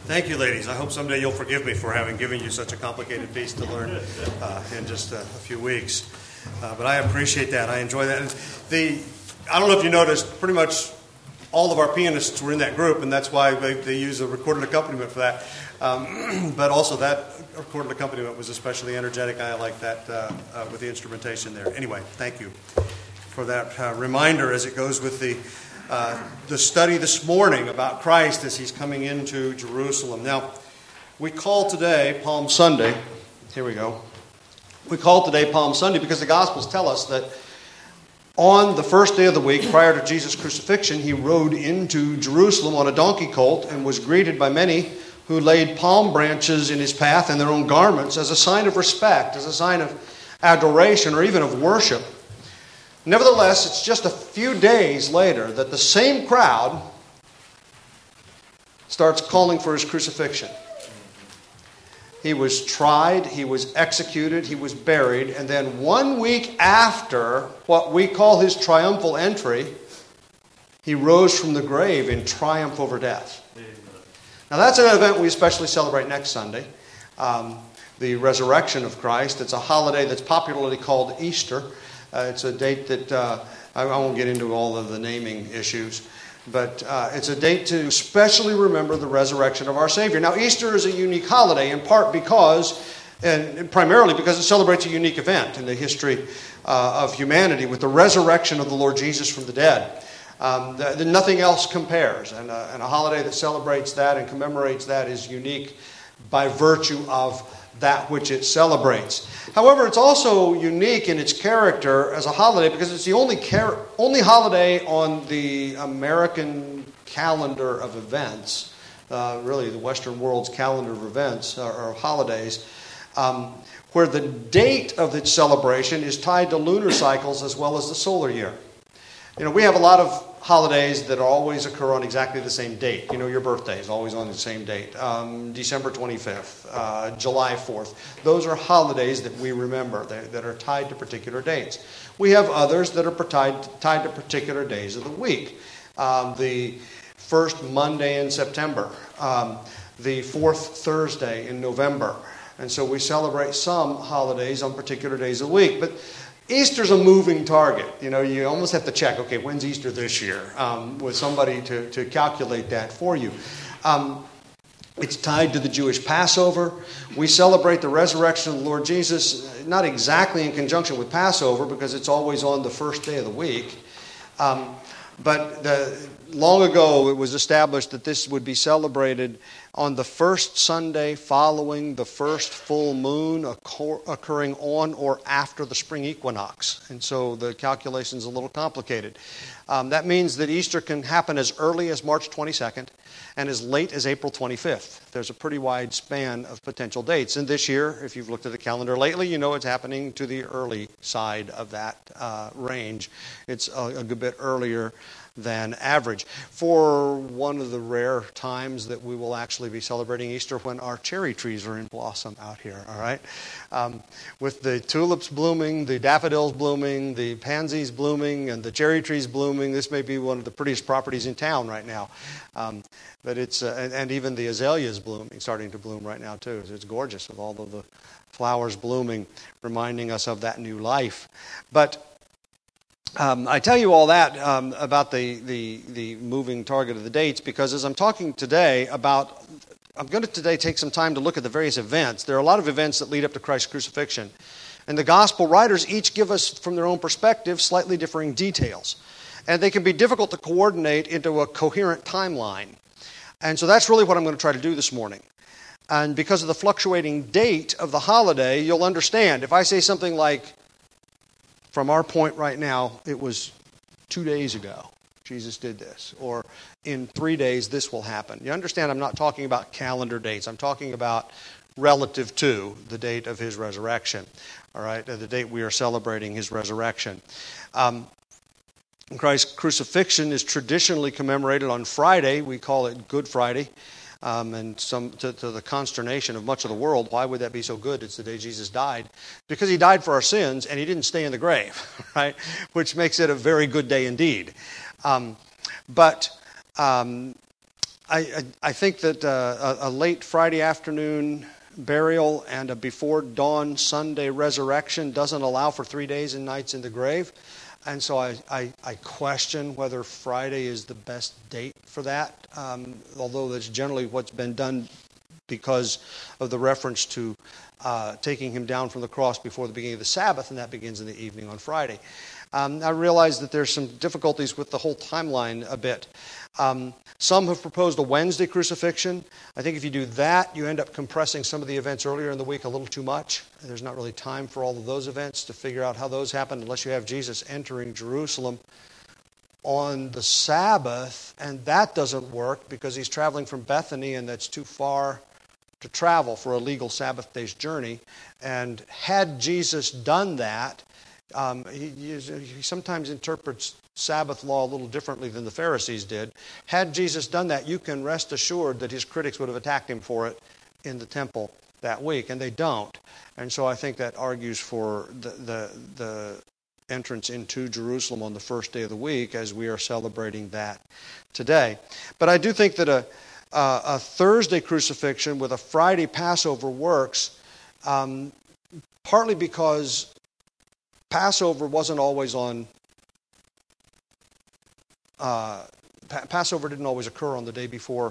Thank you, ladies. I hope someday you'll forgive me for having given you such a complicated piece to learn in just a few weeks. But I appreciate that. I enjoy that. I don't know if you noticed, pretty much all of our pianists were in that group, and that's why they use a recorded accompaniment for that. But also that recorded accompaniment was especially energetic. I like that with the instrumentation there. Anyway, thank you for that reminder as it goes with the study this morning about Christ as he's coming into Jerusalem. Now, we call today Palm Sunday. Here we go. We call today Palm Sunday because the Gospels tell us that on the first day of the week, prior to Jesus' crucifixion, he rode into Jerusalem on a donkey colt and was greeted by many who laid palm branches in his path and their own garments as a sign of respect, as a sign of adoration, or even of worship. Nevertheless, it's just a few days later that the same crowd starts calling for his crucifixion. He was tried, he was executed, he was buried, and then 1 week after what we call his triumphal entry, he rose from the grave in triumph over death. Now that's an event we especially celebrate next Sunday, the resurrection of Christ. It's a holiday that's popularly called Easter. It's a date that, I won't get into all of the naming issues, but it's a date to especially remember the resurrection of our Savior. Now, Easter is a unique holiday, in part because, and primarily because it celebrates a unique event in the history of humanity with the resurrection of the Lord Jesus from the dead. Nothing else compares, and a holiday that celebrates that and commemorates that is unique by virtue of that which it celebrates. However, it's also unique in its character as a holiday because it's the only holiday on the American calendar of events, really the Western world's calendar of events or holidays, where the date of its celebration is tied to lunar cycles as well as the solar year. You know, we have a lot of holidays that always occur on exactly the same date. You know, your birthday is always on the same date. December 25th, July 4th. Those are holidays that we remember that are tied to particular dates. We have others that are tied to particular days of the week. The first Monday in September, the fourth Thursday in November. And so we celebrate some holidays on particular days of the week. But Easter's a moving target. You know, you almost have to check, okay, when's Easter this year? With somebody to calculate that for you. It's tied to the Jewish Passover. We celebrate the resurrection of the Lord Jesus, not exactly in conjunction with Passover, because it's always on the first day of the week. But long ago, it was established that this would be celebrated on the first Sunday following the first full moon occurring on or after the spring equinox. And so the calculation's a little complicated. That means that Easter can happen as early as March 22nd and as late as April 25th. There's a pretty wide span of potential dates. And this year, if you've looked at the calendar lately, you know it's happening to the early side of that range. It's a good bit earlier than average. For one of the rare times that we will actually be celebrating Easter when our cherry trees are in blossom out here, all right? With the tulips blooming, the daffodils blooming, the pansies blooming, and the cherry trees blooming, this may be one of the prettiest properties in town right now. But it's, and even the azaleas blooming, starting to bloom right now too. So it's gorgeous with all of the flowers blooming, reminding us of that new life. But I tell you all that about the moving target of the dates because as I'm talking today about, I'm going to today take some time to look at the various events. There are a lot of events that lead up to Christ's crucifixion. And the gospel writers each give us, from their own perspective, slightly differing details. And they can be difficult to coordinate into a coherent timeline. And so that's really what I'm going to try to do this morning. And because of the fluctuating date of the holiday, you'll understand. If I say something like, from our point right now, it was 2 days ago Jesus did this. Or in 3 days, this will happen. You understand I'm not talking about calendar dates. I'm talking about relative to the date of his resurrection. All right, the date we are celebrating his resurrection. Christ's crucifixion is traditionally commemorated on Friday. We call it Good Friday. And to the consternation of much of the world, why would that be so good? It's the day Jesus died. Because he died for our sins and he didn't stay in the grave, right? Which makes it a very good day indeed. But I think that a late Friday afternoon burial and a before dawn Sunday resurrection doesn't allow for 3 days and nights in the grave. And so I question whether Friday is the best date for that, although that's generally what's been done because of the reference to taking him down from the cross before the beginning of the Sabbath, and that begins in the evening on Friday. I realize that there's some difficulties with the whole timeline a bit. Some have proposed a Wednesday crucifixion. I think if you do that, you end up compressing some of the events earlier in the week a little too much. There's not really time for all of those events to figure out how those happen unless you have Jesus entering Jerusalem on the Sabbath, and that doesn't work because he's traveling from Bethany, and that's too far to travel for a legal Sabbath day's journey. And had Jesus done that, he sometimes interprets Sabbath law a little differently than the Pharisees did. Had Jesus done that, you can rest assured that his critics would have attacked him for it in the temple that week, and they don't. And so I think that argues for the entrance into Jerusalem on the first day of the week, as we are celebrating that today. But I do think that a Thursday crucifixion with a Friday Passover works, partly because Passover wasn't always on. Passover didn't always occur on the day before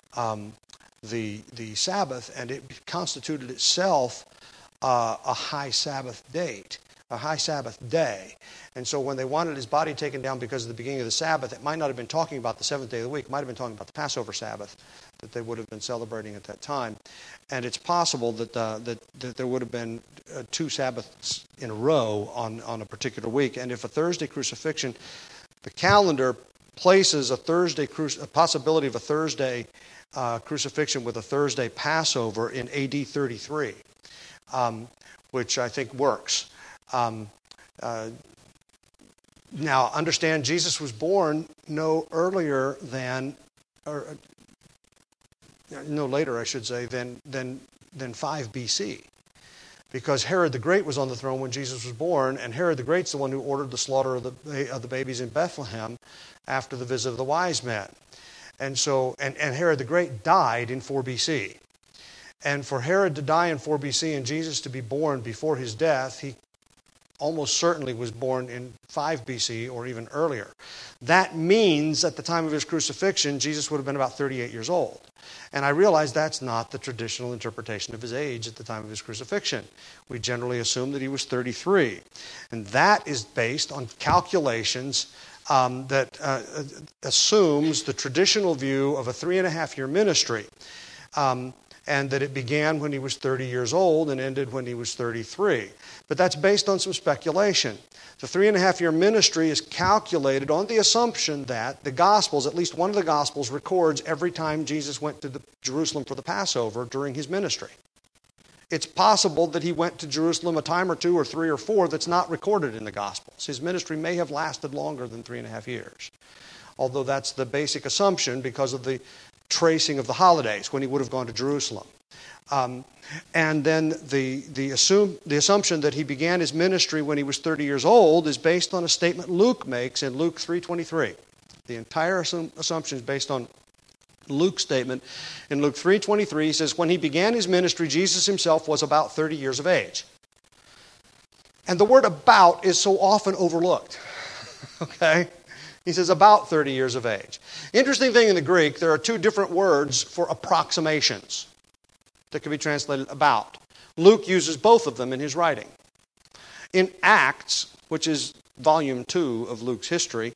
the Sabbath, and it constituted itself a high Sabbath date, a high Sabbath day. And so when they wanted his body taken down because of the beginning of the Sabbath, it might not have been talking about the seventh day of the week. It might have been talking about the Passover Sabbath that they would have been celebrating at that time. And it's possible that there would have been 2 Sabbaths in a row on a particular week. And if a Thursday crucifixion, the calendar places a possibility of a Thursday crucifixion with a Thursday Passover in AD 33, which I think works. Now, understand, Jesus was born no later, I should say, than 5 BC. Because Herod the Great was on the throne when Jesus was born, and Herod the Great's the one who ordered the slaughter of the babies in Bethlehem after the visit of the wise men. And so, and Herod the Great died in 4 BC. And for Herod to die in 4 BC and Jesus to be born before his death, he almost certainly was born in 5 BC or even earlier. That means at the time of his crucifixion, Jesus would have been about 38 years old. And I realize that's not the traditional interpretation of his age at the time of his crucifixion. We generally assume that he was 33. And that is based on calculations that assumes the traditional view of a 3.5-year ministry. And that it began when he was 30 years old and ended when he was 33. But that's based on some speculation. The 3.5-year ministry is calculated on the assumption that the Gospels, at least one of the Gospels, records every time Jesus went to Jerusalem for the Passover during his ministry. It's possible that he went to Jerusalem a time or 2 or 3 or 4 that's not recorded in the Gospels. His ministry may have lasted longer than 3.5 years. Although that's the basic assumption because of the tracing of the holidays when he would have gone to Jerusalem. And then the assumption that he began his ministry when he was 30 years old is based on a statement Luke makes in Luke 3:23. The entire assumption is based on Luke's statement. In Luke 3:23, he says, when he began his ministry, Jesus himself was about 30 years of age. And the word about is so often overlooked. Okay? He says about 30 years of age. Interesting thing in the Greek, there are 2 different words for approximations that can be translated about. Luke uses both of them in his writing. In Acts, which is volume 2 of Luke's history,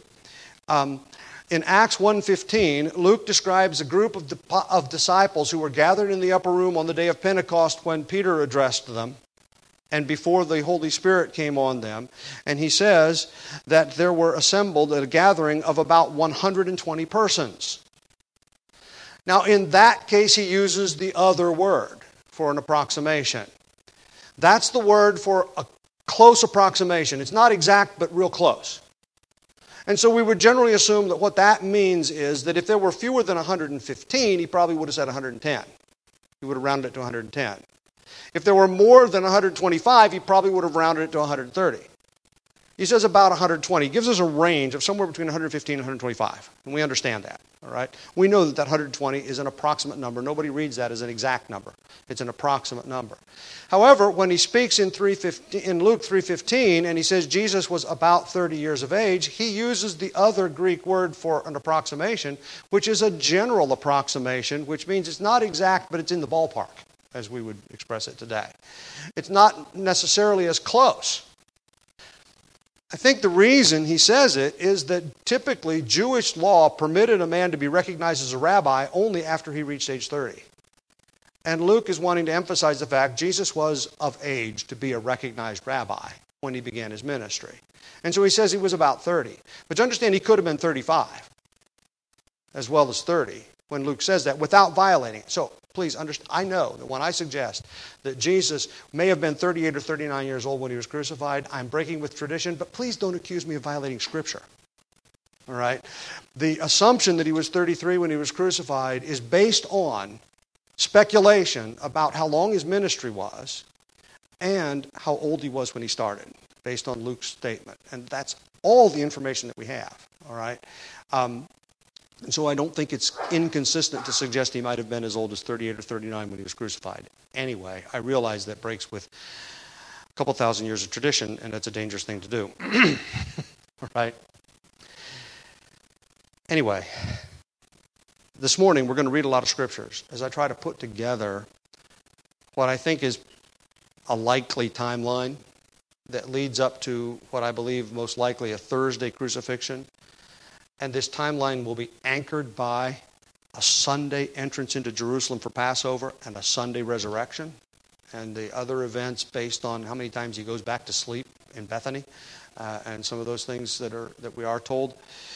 in Acts 1:15, Luke describes a group of disciples who were gathered in the upper room on the day of Pentecost when Peter addressed them, and before the Holy Spirit came on them. And he says that there were assembled at a gathering of about 120 persons. Now, in that case, he uses the other word for an approximation. That's the word for a close approximation. It's not exact, but real close. And so we would generally assume that what that means is that if there were fewer than 115, he probably would have said 110. He would have rounded it to 110. If there were more than 125, he probably would have rounded it to 130. He says about 120. He gives us a range of somewhere between 115 and 125. And we understand that. All right? We know that that 120 is an approximate number. Nobody reads that as an exact number. It's an approximate number. However, when he speaks in Luke 3:15 and he says Jesus was about 30 years of age, he uses the other Greek word for an approximation, which is a general approximation, which means it's not exact, but it's in the ballpark, as we would express it today. It's not necessarily as close. I think the reason he says it is that typically Jewish law permitted a man to be recognized as a rabbi only after he reached age 30. And Luke is wanting to emphasize the fact Jesus was of age to be a recognized rabbi when he began his ministry. And so he says he was about 30. But you understand he could have been 35 as well as 30 when Luke says that without violating it. So please understand, I know that when I suggest that Jesus may have been 38 or 39 years old when he was crucified, I'm breaking with tradition, but please don't accuse me of violating Scripture. All right? The assumption that he was 33 when he was crucified is based on speculation about how long his ministry was and how old he was when he started, based on Luke's statement. And that's all the information that we have. All right? And so I don't think it's inconsistent to suggest he might have been as old as 38 or 39 when he was crucified. Anyway, I realize that breaks with a couple thousand years of tradition, and that's a dangerous thing to do. All right? Anyway, this morning we're going to read a lot of scriptures as I try to put together what I think is a likely timeline that leads up to what I believe most likely a Thursday crucifixion. And this timeline will be anchored by a Sunday entrance into Jerusalem for Passover and a Sunday resurrection. And the other events based on how many times he goes back to sleep in Bethany and some of those things that we are told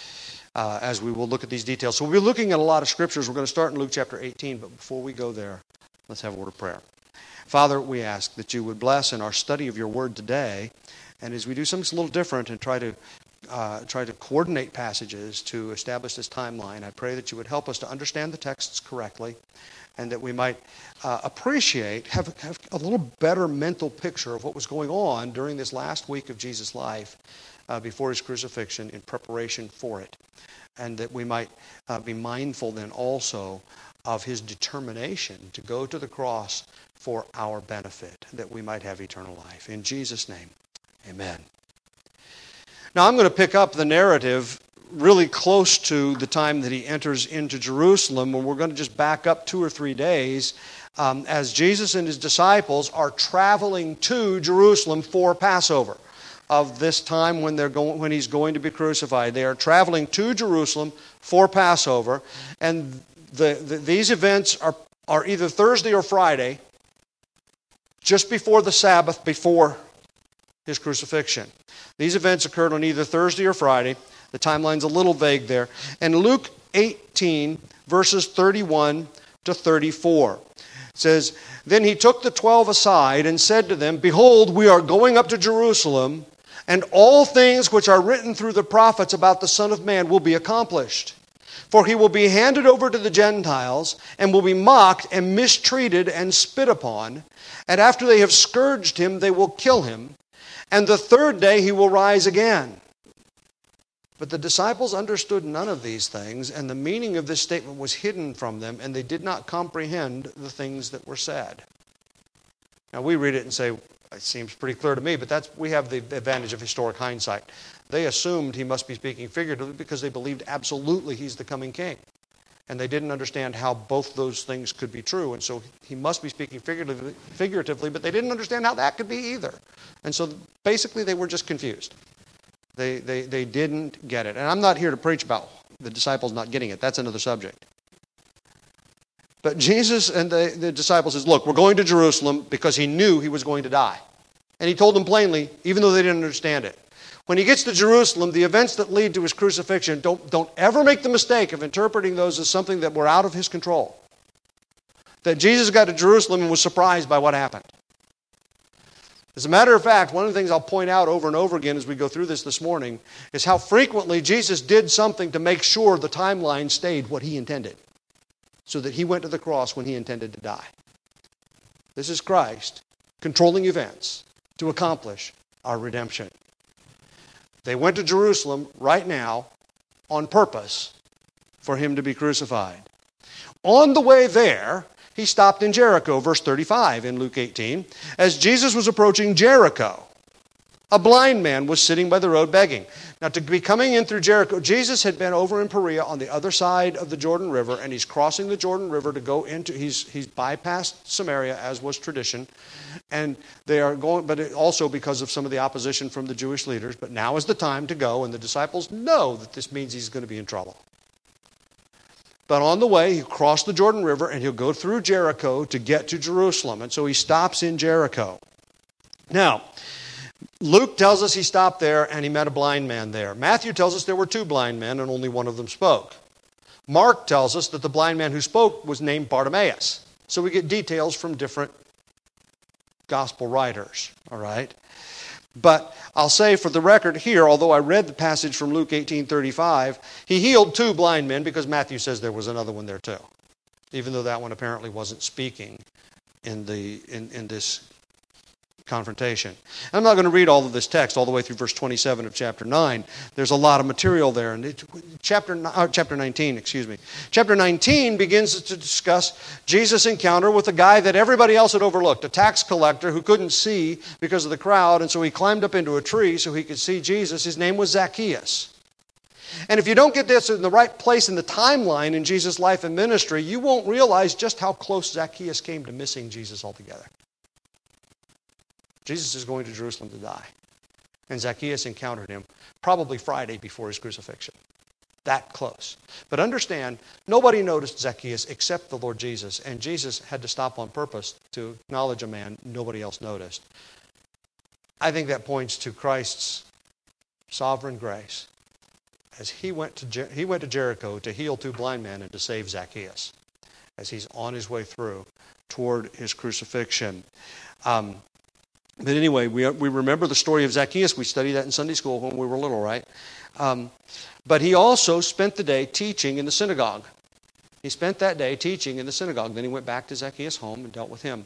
as we will look at these details. So we'll be looking at a lot of scriptures. We're going to start in Luke chapter 18, but before we go there, let's have a word of prayer. Father, we ask that you would bless in our study of your word today, and as we do something a little different and try to coordinate passages to establish this timeline, I pray that you would help us to understand the texts correctly and that we might appreciate, have a little better mental picture of what was going on during this last week of Jesus' life before his crucifixion in preparation for it. And that we might be mindful then also of his determination to go to the cross for our benefit, that we might have eternal life. In Jesus' name, amen. Now I'm going to pick up the narrative really close to the time that he enters into Jerusalem, and we're going to just back up 2 or 3 days as Jesus and his disciples are traveling to Jerusalem for Passover of this time when he's going to be crucified. They are traveling to Jerusalem for Passover, and these events are either Thursday or Friday, just before the Sabbath, before his crucifixion. These events occurred on either Thursday or Friday. The timeline's a little vague there. And Luke 18, verses 31 to 34 says, "Then he took the 12 aside and said to them, 'Behold, we are going up to Jerusalem, and all things which are written through the prophets about the Son of Man will be accomplished. For he will be handed over to the Gentiles, and will be mocked and mistreated and spit upon. And after they have scourged him, they will kill him. And the third day he will rise again.' But the disciples understood none of these things, and the meaning of this statement was hidden from them, and they did not comprehend the things that were said." Now we read it and say, it seems pretty clear to me, but we have the advantage of historic hindsight. They assumed he must be speaking figuratively because they believed absolutely he's the coming king. And they didn't understand how both those things could be true. And so he must be speaking figuratively, but they didn't understand how that could be either. And so basically they were just confused. They didn't get it. And I'm not here to preach about the disciples not getting it. That's another subject. But Jesus and the disciples says, look, we're going to Jerusalem because he knew he was going to die. And he told them plainly, even though they didn't understand it. When he gets to Jerusalem, the events that lead to his crucifixion, don't ever make the mistake of interpreting those as something that were out of his control. That Jesus got to Jerusalem and was surprised by what happened. As a matter of fact, one of the things I'll point out over and over again as we go through this morning is how frequently Jesus did something to make sure the timeline stayed what he intended, so that he went to the cross when he intended to die. This is Christ controlling events to accomplish our redemption. They went to Jerusalem right now on purpose for him to be crucified. On the way there, he stopped in Jericho, verse 35 in Luke 18. As Jesus was approaching Jericho, a blind man was sitting by the road begging. Now, to be coming in through Jericho, Jesus had been over in Perea on the other side of the Jordan River, and he's crossing the Jordan River to go into, he's bypassed Samaria, as was tradition, and they are going, but also because of some of the opposition from the Jewish leaders, but now is the time to go, and the disciples know that this means he's going to be in trouble. But on the way, he'll cross the Jordan River, and he'll go through Jericho to get to Jerusalem, and so he stops in Jericho. Now, Luke tells us he stopped there and he met a blind man there. Matthew tells us there were 2 blind men and only one of them spoke. Mark tells us that the blind man who spoke was named Bartimaeus. So we get details from different gospel writers, all right? But I'll say for the record here, although I read the passage from Luke 18:35, he healed 2 blind men because Matthew says there was another one there too, even though that one apparently wasn't speaking in this confrontation. And I'm not going to read all of this text all the way through verse 27 of chapter 9. There's a lot of material there. And chapter 19, excuse me. Chapter 19 begins to discuss Jesus' encounter with a guy that everybody else had overlooked, a tax collector who couldn't see because of the crowd, and so he climbed up into a tree so he could see Jesus. His name was Zacchaeus. And if you don't get this in the right place in the timeline in Jesus' life and ministry, you won't realize just how close Zacchaeus came to missing Jesus altogether. Jesus is going to Jerusalem to die. And Zacchaeus encountered him probably Friday before his crucifixion. That close. But understand, nobody noticed Zacchaeus except the Lord Jesus. And Jesus had to stop on purpose to acknowledge a man nobody else noticed. I think that points to Christ's sovereign grace. As he went to Jericho to heal 2 blind men and to save Zacchaeus. As he's on his way through toward his crucifixion. But anyway, we remember the story of Zacchaeus. We studied that in Sunday school when we were little, right? But he also spent the day teaching in the synagogue. He spent that day teaching in the synagogue. Then he went back to Zacchaeus' home and dealt with him.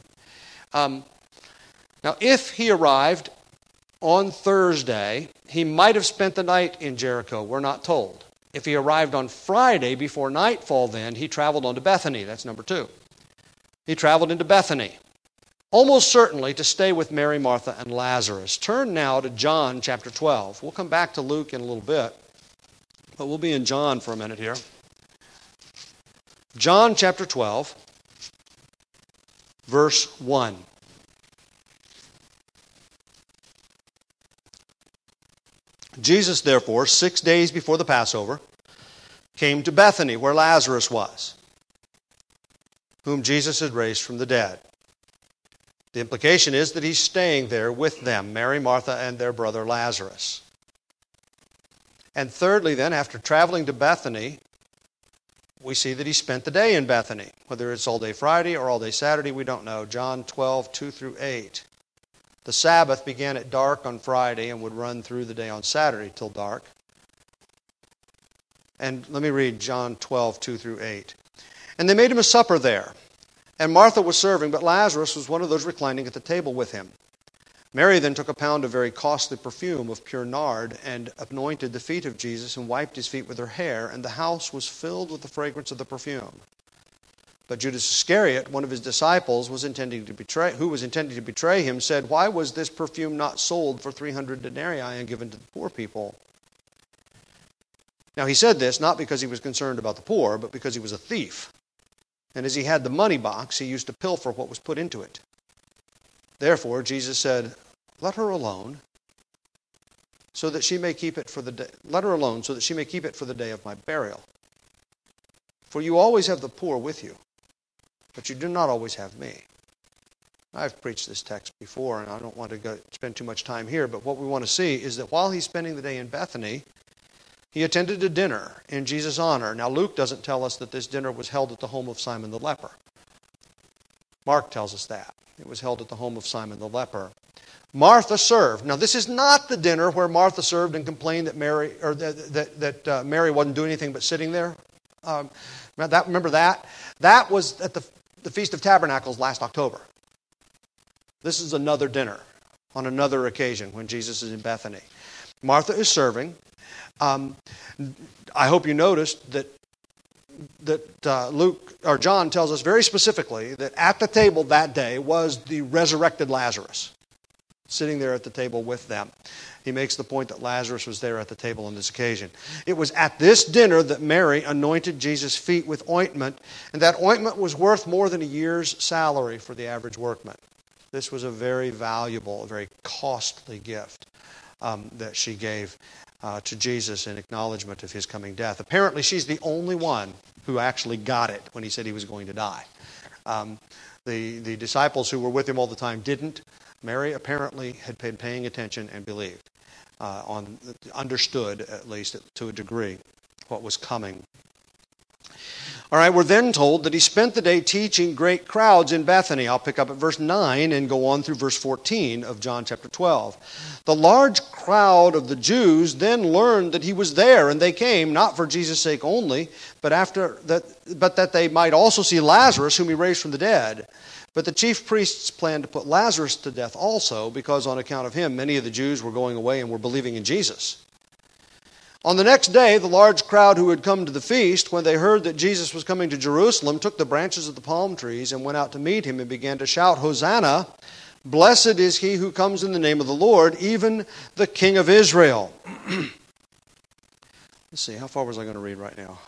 Now, if he arrived on Thursday, he might have spent the night in Jericho. We're not told. If he arrived on Friday before nightfall then, he traveled on to Bethany. That's number 2. He traveled into Bethany. Almost certainly to stay with Mary, Martha, and Lazarus. Turn now to John chapter 12. We'll come back to Luke in a little bit, but we'll be in John for a minute here. John chapter 12, verse 1. Jesus, therefore, 6 days before the Passover, came to Bethany, where Lazarus was, whom Jesus had raised from the dead. The implication is that he's staying there with them, Mary, Martha, and their brother Lazarus. And thirdly then, after traveling to Bethany, we see that he spent the day in Bethany. Whether it's all day Friday or all day Saturday, we don't know. John 12, 2 through 8. The Sabbath began at dark on Friday and would run through the day on Saturday till dark. And let me read John 12, 2 through 8. And they made him a supper there. And Martha was serving, but Lazarus was one of those reclining at the table with him. Mary then took a pound of very costly perfume of pure nard and anointed the feet of Jesus and wiped his feet with her hair, and the house was filled with the fragrance of the perfume. But Judas Iscariot, one of his disciples, who was intending to betray him, said, "Why was this perfume not sold for 300 denarii and given to the poor people?" Now he said this not because he was concerned about the poor, but because he was a thief. And as he had the money box, he used to pilfer what was put into it. Therefore, Jesus said, "Let her alone, so that she may keep it for the day. Let her alone, so that she may keep it for the day of my burial. For you always have the poor with you, but you do not always have me." I've preached this text before, and I don't want to spend too much time here, but what we want to see is that while he's spending the day in Bethany, he attended a dinner in Jesus' honor. Now, Luke doesn't tell us that this dinner was held at the home of Simon the leper. Mark tells us that. It was held at the home of Simon the leper. Martha served. Now, this is not the dinner where Martha served and complained that Mary wasn't doing anything but sitting there. Remember that? That was at the Feast of Tabernacles last October. This is another dinner on another occasion when Jesus is in Bethany. Martha is serving. I hope you noticed that Luke or John tells us very specifically that at the table that day was the resurrected Lazarus, sitting there at the table with them. He makes the point that Lazarus was there at the table on this occasion. It was at this dinner that Mary anointed Jesus' feet with ointment, and that ointment was worth more than a year's salary for the average workman. This was a very valuable, a very costly gift that she gave to Jesus in acknowledgement of his coming death. Apparently, she's the only one who actually got it when he said he was going to die. The disciples who were with him all the time didn't. Mary apparently had been paying attention and believed, understood at least to a degree what was coming. All right, we're then told that he spent the day teaching great crowds in Bethany. I'll pick up at verse 9 and go on through verse 14 of John chapter 12. The large crowd of the Jews then learned that he was there, and they came, not for Jesus' sake only, but that they might also see Lazarus, whom he raised from the dead. But the chief priests planned to put Lazarus to death also, because on account of him, many of the Jews were going away and were believing in Jesus. On the next day, the large crowd who had come to the feast, when they heard that Jesus was coming to Jerusalem, took the branches of the palm trees and went out to meet him and began to shout, "Hosanna! Blessed is he who comes in the name of the Lord, even the King of Israel." Let's see, how far was I going to read right now?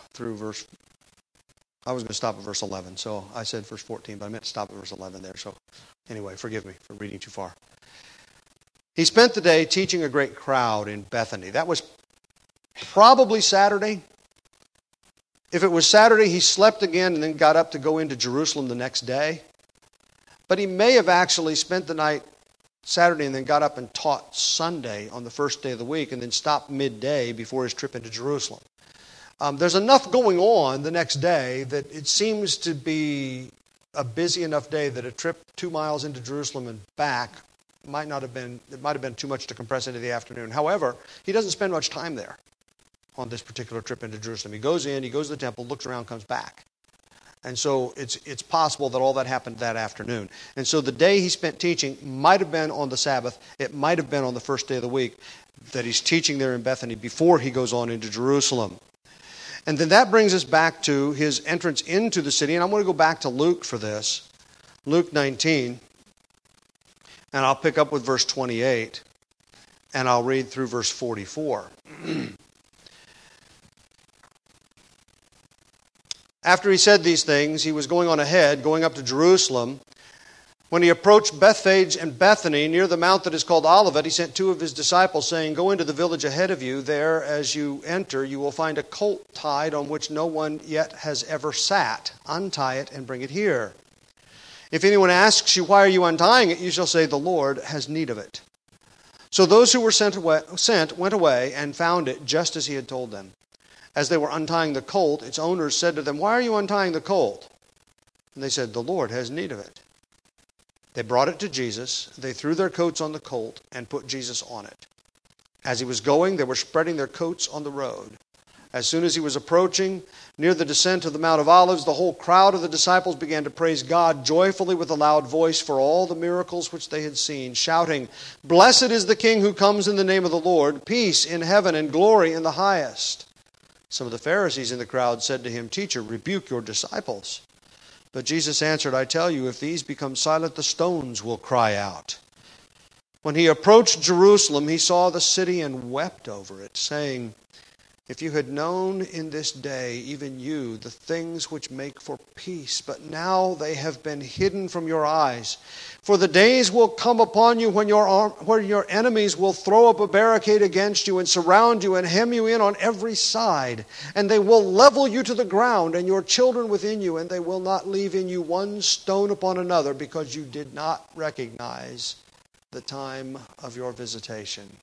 I was going to stop at verse 11, so I said verse 14, but I meant to stop at verse 11 there. So anyway, forgive me for reading too far. He spent the day teaching a great crowd in Bethany. That was probably Saturday. If it was Saturday, he slept again and then got up to go into Jerusalem the next day. But he may have actually spent the night Saturday and then got up and taught Sunday on the first day of the week and then stopped midday before his trip into Jerusalem. There's enough going on the next day that it seems to be a busy enough day that a trip 2 miles into Jerusalem and back might have been too much to compress into the afternoon. However, he doesn't spend much time there on this particular trip into Jerusalem. He goes in, he goes to the temple, looks around, comes back. And so it's possible that all that happened that afternoon. And so the day he spent teaching might have been on the Sabbath. It might have been on the first day of the week that he's teaching there in Bethany before he goes on into Jerusalem. And then that brings us back to his entrance into the city. And I'm going to go back to Luke for this. Luke 19. And I'll pick up with verse 28. And I'll read through verse 44. After he said these things, he was going on ahead, going up to Jerusalem. When he approached Bethphage and Bethany, near the mount that is called Olivet, he sent 2 of his disciples, saying, "Go into the village ahead of you. There, as you enter, you will find a colt tied on which no one yet has ever sat. Untie it and bring it here. If anyone asks you, 'Why are you untying it?' you shall say, 'The Lord has need of it.'" So those who were sent went away and found it just as he had told them. As they were untying the colt, its owners said to them, "Why are you untying the colt?" And they said, "The Lord has need of it." They brought it to Jesus. They threw their coats on the colt and put Jesus on it. As he was going, they were spreading their coats on the road. As soon as he was approaching near the descent of the Mount of Olives, the whole crowd of the disciples began to praise God joyfully with a loud voice for all the miracles which they had seen, shouting, "Blessed is the King who comes in the name of the Lord, peace in heaven and glory in the highest." Some of the Pharisees in the crowd said to him, "Teacher, rebuke your disciples." But Jesus answered, "I tell you, if these become silent, the stones will cry out." When he approached Jerusalem, he saw the city and wept over it, saying, "If you had known in this day, even you, the things which make for peace, but now they have been hidden from your eyes. For the days will come upon you when your enemies will throw up a barricade against you and surround you and hem you in on every side. And they will level you to the ground and your children within you, and they will not leave in you one stone upon another, because you did not recognize the time of your visitation."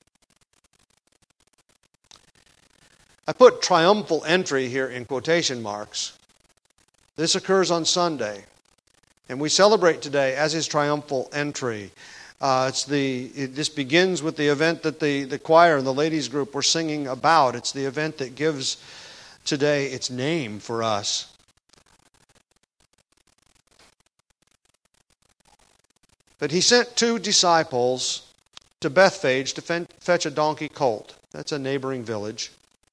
I put triumphal entry here in quotation marks. This occurs on Sunday, and we celebrate today as his triumphal entry. This begins with the event that the choir and the ladies group were singing about. It's the event that gives today its name for us. But he sent 2 disciples to Bethphage to fetch a donkey colt. That's a neighboring village.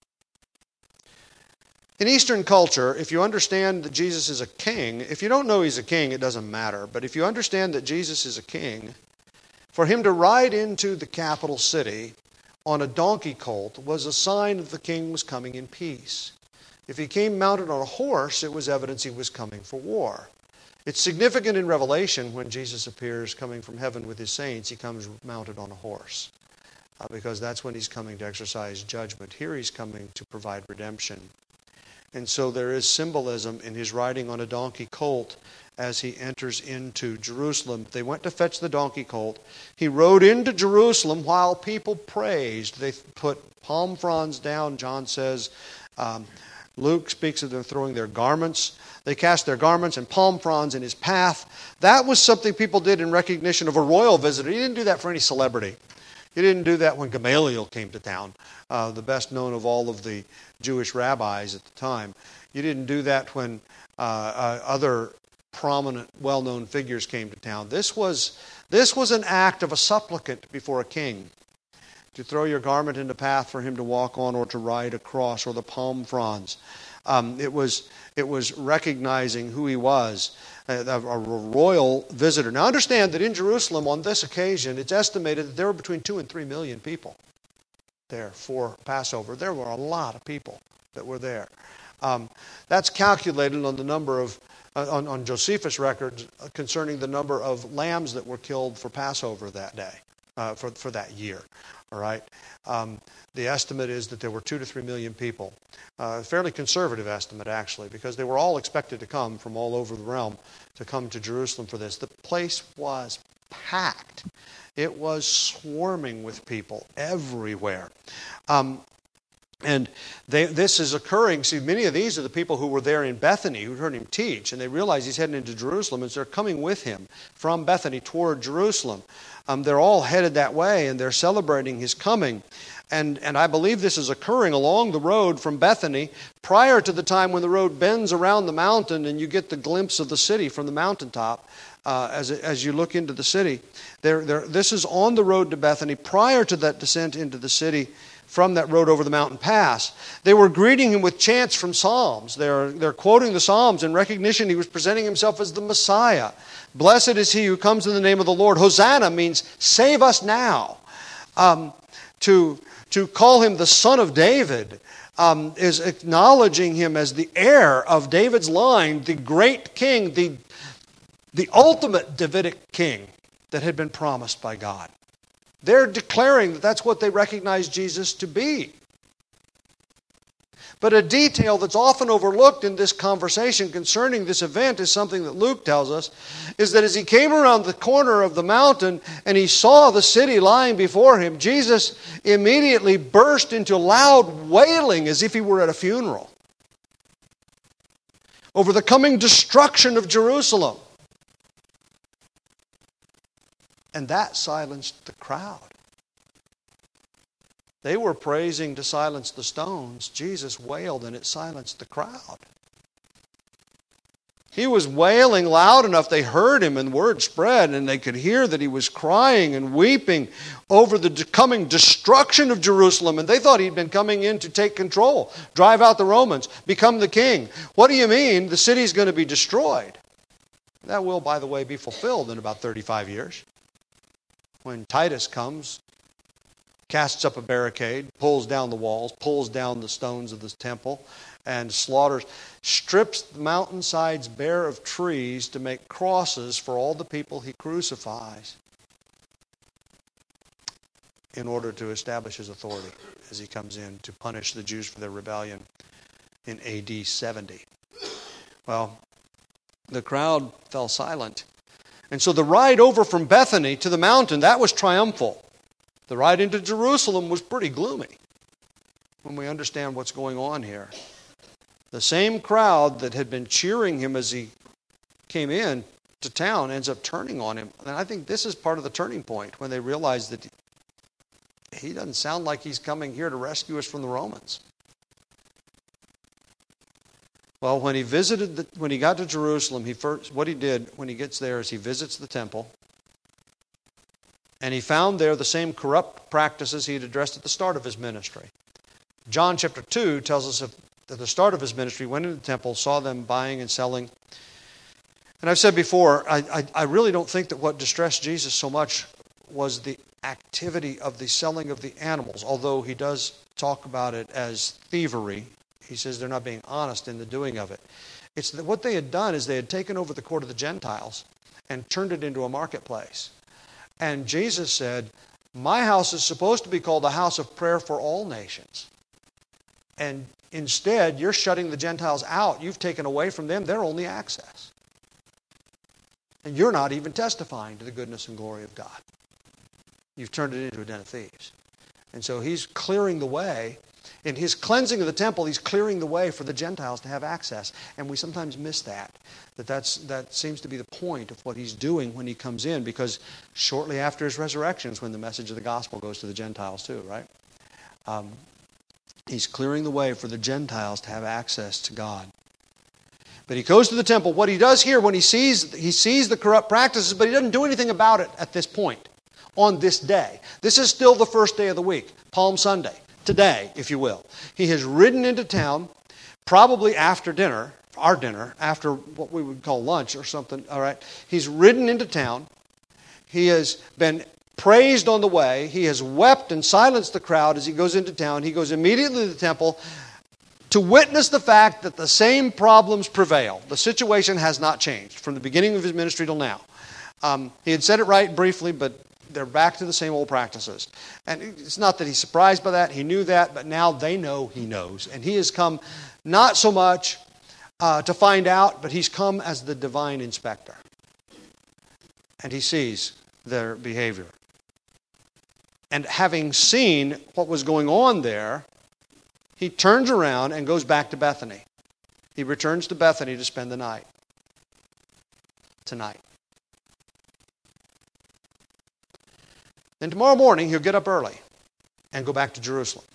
In Eastern culture, if you understand that Jesus is a king, if you don't know he's a king, it doesn't matter. But if you understand that Jesus is a king, for him to ride into the capital city on a donkey colt was a sign that the king was coming in peace. If he came mounted on a horse, it was evidence he was coming for war. It's significant in Revelation when Jesus appears coming from heaven with his saints, he comes mounted on a horse. Because that's when he's coming to exercise judgment. Here he's coming to provide redemption. And so there is symbolism in his riding on a donkey colt as he enters into Jerusalem. They went to fetch the donkey colt. He rode into Jerusalem while people praised. They put palm fronds down, John says. Luke speaks of them throwing their garments. They cast their garments and palm fronds in his path. That was something people did in recognition of a royal visitor. He didn't do that for any celebrity. He didn't do that when Gamaliel came to town, the best known of all of the Jewish rabbis at the time. You didn't do that when other prominent, well-known figures came to town. This was an act of a supplicant before a king. To throw your garment in the path for him to walk on or to ride across, or the palm fronds. It was recognizing who he was, a royal visitor. Now understand that in Jerusalem on this occasion, it's estimated that there were between 2 and 3 million people there for Passover. There were a lot of people that were there. That's calculated on the number of, on Josephus' records concerning the number of lambs that were killed for Passover that day, for that year. All right. The estimate is that there were 2 to 3 million people. A fairly conservative estimate, actually, because they were all expected to come from all over the realm to come to Jerusalem for this. The place was packed. It was swarming with people everywhere. And this is occurring. See, many of these are the people who were there in Bethany who heard him teach, and they realize he's heading into Jerusalem, and so they're coming with him from Bethany toward Jerusalem. They're all headed that way, and they're celebrating his coming. And I believe this is occurring along the road from Bethany prior to the time when the road bends around the mountain and you get the glimpse of the city from the mountaintop as you look into the city. This is on the road to Bethany prior to that descent into the city from that road over the mountain pass. They were greeting him with chants from Psalms. They're quoting the Psalms in recognition he was presenting himself as the Messiah. Blessed is he who comes in the name of the Lord. Hosanna means save us now. To call him the Son of David is acknowledging him as the heir of David's line, the great king, the ultimate Davidic king that had been promised by God. They're declaring that that's what they recognize Jesus to be. But a detail that's often overlooked in this conversation concerning this event is something that Luke tells us, is that as he came around the corner of the mountain and he saw the city lying before him, Jesus immediately burst into loud wailing as if he were at a funeral over the coming destruction of Jerusalem. And that silenced the crowd. They were praising to silence the stones. Jesus wailed and it silenced the crowd. He was wailing loud enough they heard him and word spread and they could hear that he was crying and weeping over the coming destruction of Jerusalem. And they thought he'd been coming in to take control, drive out the Romans, become the king. What do you mean the city's going to be destroyed? That will, by the way, be fulfilled in about 35 years. When Titus comes, casts up a barricade, pulls down the walls, pulls down the stones of the temple, and strips the mountainsides bare of trees to make crosses for all the people he crucifies in order to establish his authority as he comes in to punish the Jews for their rebellion in AD 70. Well, the crowd fell silent. And so the ride over from Bethany to the mountain, that was triumphal. The ride into Jerusalem was pretty gloomy when we understand what's going on here. The same crowd that had been cheering him as he came in to town ends up turning on him. And I think this is part of the turning point when they realize that he doesn't sound like he's coming here to rescue us from the Romans. Well, when he got to Jerusalem, what he did when he gets there is he visits the temple And he found there the same corrupt practices he had addressed at the start of his ministry. John chapter 2 tells us at the start of his ministry, went into the temple, saw them buying and selling. And I've said before, I really don't think that what distressed Jesus so much was the activity of the selling of the animals, although he does talk about it as thievery. He says they're not being honest in the doing of it. It's that what they had done is they had taken over the court of the Gentiles and turned it into a marketplace. And Jesus said, my house is supposed to be called a house of prayer for all nations. And instead, you're shutting the Gentiles out. You've taken away from them their only access. And you're not even testifying to the goodness and glory of God. You've turned it into a den of thieves. And so he's clearing the way. In his cleansing of the temple, he's clearing the way for the Gentiles to have access. And we sometimes miss that. That seems to be the point of what he's doing when he comes in, because shortly after his resurrection is when the message of the gospel goes to the Gentiles too, right? He's clearing the way for the Gentiles to have access to God. But he goes to the temple. What he does here, when he sees the corrupt practices, but he doesn't do anything about it at this point, on this day. This is still the first day of the week, Palm Sunday, today, if you will. He has ridden into town, probably after dinner, our dinner, after what we would call lunch or something, all right? He's ridden into town. He has been praised on the way. He has wept and silenced the crowd as he goes into town. He goes immediately to the temple to witness the fact that the same problems prevail. The situation has not changed from the beginning of his ministry till now. He had said it right briefly, but they're back to the same old practices. And it's not that he's surprised by that. He knew that, but now they know he knows. And he has come not so much to find out, but he's come as the divine inspector. And he sees their behavior. And having seen what was going on there, he turns around and goes back to Bethany. He returns to Bethany to spend the night. Tonight. Then tomorrow morning, he'll get up early and go back to Jerusalem.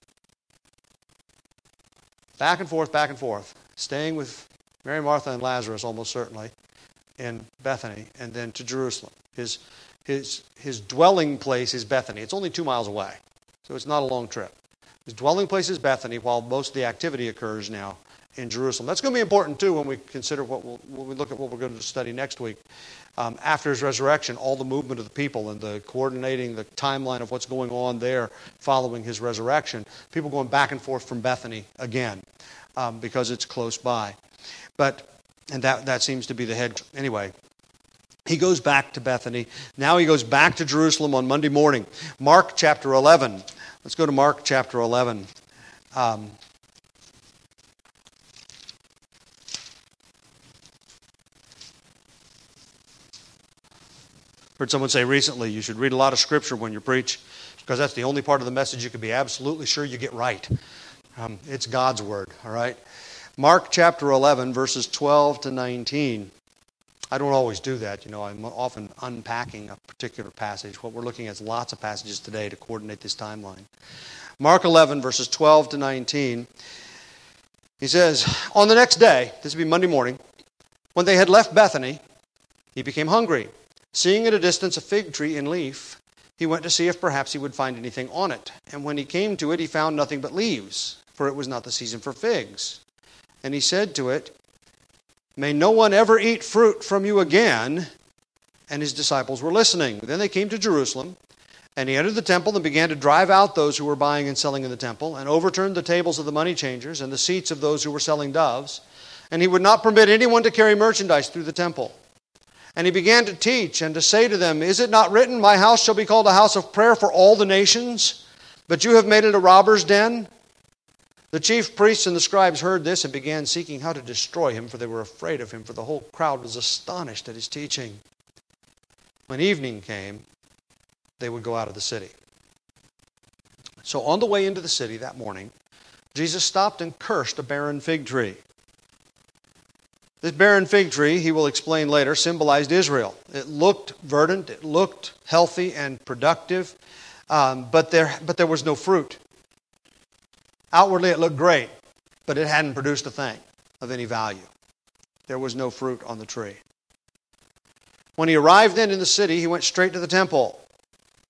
Back and forth, staying with Mary, Martha, and Lazarus, almost certainly, in Bethany, and then to Jerusalem. His dwelling place is Bethany. It's only 2 miles away, so it's not a long trip. His dwelling place is Bethany, while most of the activity occurs now in Jerusalem. That's going to be important, too, when we consider when we look at what we're going to study next week. After his resurrection, all the movement of the people and the coordinating the timeline of what's going on there following his resurrection. People going back and forth from Bethany again because it's close by. And that seems to be the head. Anyway, he goes back to Bethany. Now he goes back to Jerusalem on Monday morning. Mark chapter 11. Let's go to Mark chapter 11. Heard someone say recently, you should read a lot of Scripture when you preach, because that's the only part of the message you can be absolutely sure you get right. It's God's Word, all right? Mark chapter 11, verses 12 to 19. I don't always do that. I'm often unpacking a particular passage. What we're looking at is lots of passages today to coordinate this timeline. Mark 11, verses 12 to 19. He says, on the next day, this will be Monday morning, when they had left Bethany, he became hungry. Seeing at a distance a fig tree in leaf, he went to see if perhaps he would find anything on it. And when he came to it, he found nothing but leaves, for it was not the season for figs. And he said to it, may no one ever eat fruit from you again. And his disciples were listening. Then they came to Jerusalem, and he entered the temple and began to drive out those who were buying and selling in the temple, and overturned the tables of the money changers and the seats of those who were selling doves. And he would not permit anyone to carry merchandise through the temple. And he began to teach and to say to them, is it not written, my house shall be called a house of prayer for all the nations, but you have made it a robber's den? The chief priests and the scribes heard this and began seeking how to destroy him, for they were afraid of him, for the whole crowd was astonished at his teaching. When evening came, they would go out of the city. So on the way into the city that morning, Jesus stopped and cursed a barren fig tree. This barren fig tree, he will explain later, symbolized Israel. It looked verdant, it looked healthy and productive, but there was no fruit. Outwardly it looked great, but it hadn't produced a thing of any value. There was no fruit on the tree. When he arrived then in the city, he went straight to the temple.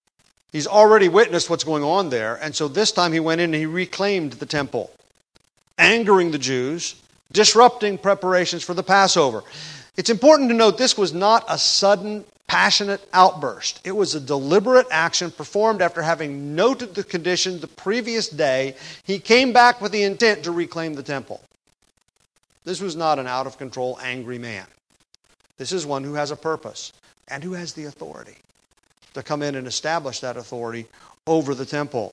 He's already witnessed what's going on there, and so this time he went in and he reclaimed the temple, angering the Jews, disrupting preparations for the Passover. It's important to note this was not a sudden, passionate outburst. It was a deliberate action performed after having noted the condition the previous day. He came back with the intent to reclaim the temple. This was not an out-of-control, angry man. This is one who has a purpose and who has the authority to come in and establish that authority over the temple.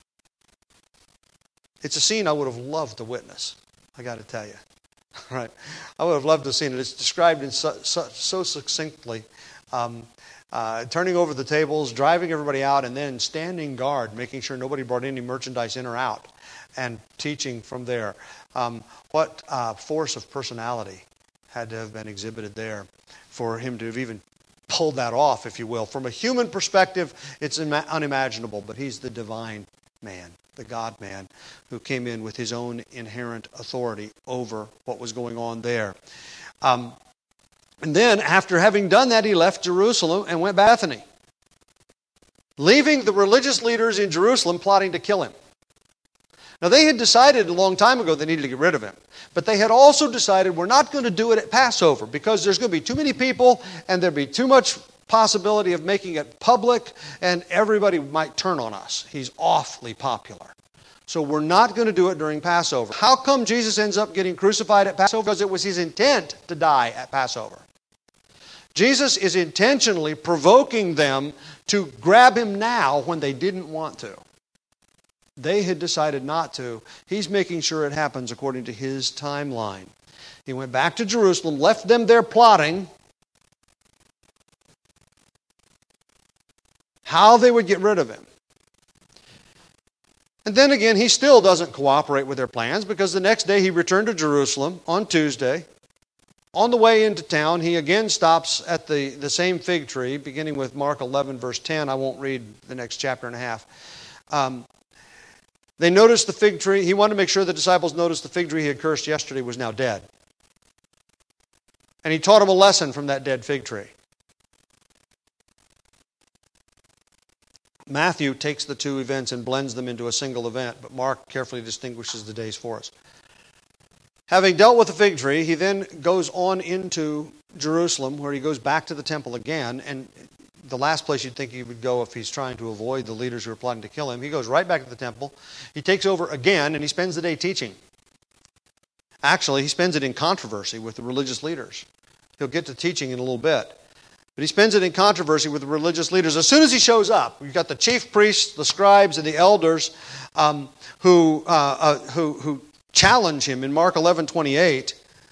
It's a scene I would have loved to witness, I got to tell you. Right? I would have loved to have seen it. It's described in so succinctly. Turning over the tables, driving everybody out, and then standing guard, making sure nobody brought any merchandise in or out, and teaching from there. What force of personality had to have been exhibited there for him to have even pulled that off, if you will. From a human perspective, it's unimaginable, but he's the divine man, the God-man, who came in with his own inherent authority over what was going on there. And then, after having done that, he left Jerusalem and went to Bethany, leaving the religious leaders in Jerusalem plotting to kill him. Now, they had decided a long time ago they needed to get rid of him. But they had also decided we're not going to do it at Passover because there's going to be too many people and there'd be too much possibility of making it public and everybody might turn on us. He's awfully popular. So we're not going to do it during Passover. How come Jesus ends up getting crucified at Passover? Because it was his intent to die at Passover. Jesus is intentionally provoking them to grab him now when they didn't want to. They had decided not to. He's making sure it happens according to his timeline. He went back to Jerusalem, left them there plotting how they would get rid of him. And then again, he still doesn't cooperate with their plans because the next day he returned to Jerusalem on Tuesday. On the way into town, he again stops at the same fig tree, beginning with Mark 11, verse 10. I won't read the next chapter and a half. They noticed the fig tree. He wanted to make sure the disciples noticed the fig tree he had cursed yesterday was now dead. And he taught them a lesson from that dead fig tree. Matthew takes the two events and blends them into a single event, but Mark carefully distinguishes the days for us. Having dealt with the fig tree, he then goes on into Jerusalem, where he goes back to the temple again, and the last place you'd think he would go if he's trying to avoid the leaders who are plotting to kill him. He goes right back to the temple. He takes over again, and he spends the day teaching. Actually, he spends it in controversy with the religious leaders. He'll get to teaching in a little bit. But he spends it in controversy with the religious leaders. As soon as he shows up, you've got the chief priests, the scribes, and the elders who challenge him in Mark 11:28.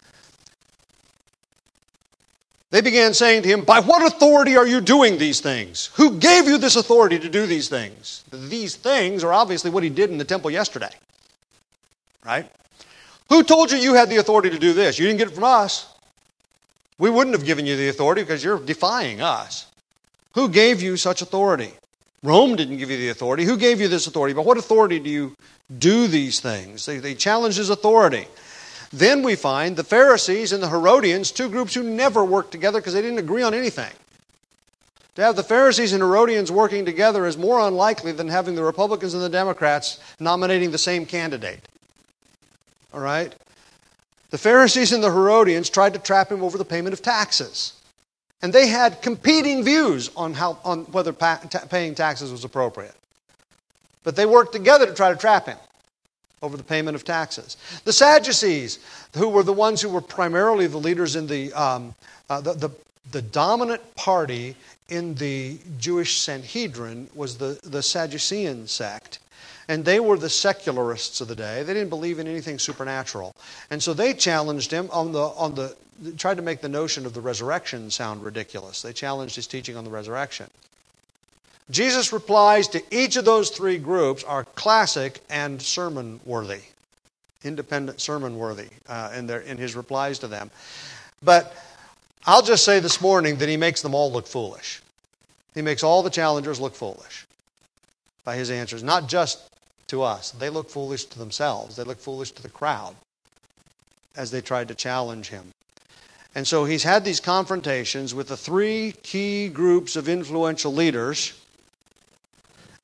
They began saying to him, "By what authority are you doing these things? Who gave you this authority to do these things?" These things are obviously what he did in the temple yesterday. Right? Who told you you had the authority to do this? You didn't get it from us. We wouldn't have given you the authority because you're defying us. Who gave you such authority? Rome didn't give you the authority. Who gave you this authority? By what authority do you do these things? They challenge his authority. Then we find the Pharisees and the Herodians, two groups who never worked together because they didn't agree on anything. To have the Pharisees and Herodians working together is more unlikely than having the Republicans and the Democrats nominating the same candidate. All right? The Pharisees and the Herodians tried to trap him over the payment of taxes. And they had competing views on whether paying taxes was appropriate. But they worked together to try to trap him over the payment of taxes. The Sadducees, who were the ones who were primarily the leaders in the dominant party in the Jewish Sanhedrin, was the Sadducean sect. And they were the secularists of the day. They didn't believe in anything supernatural. And so they challenged him tried to make the notion of the resurrection sound ridiculous. They challenged his teaching on the resurrection. Jesus' replies to each of those three groups are classic and sermon-worthy, independent sermon-worthy in his replies to them. But I'll just say this morning that he makes them all look foolish. He makes all the challengers look foolish by his answers, not just to us. They look foolish to themselves. They look foolish to the crowd as they tried to challenge him. And so he's had these confrontations with the three key groups of influential leaders.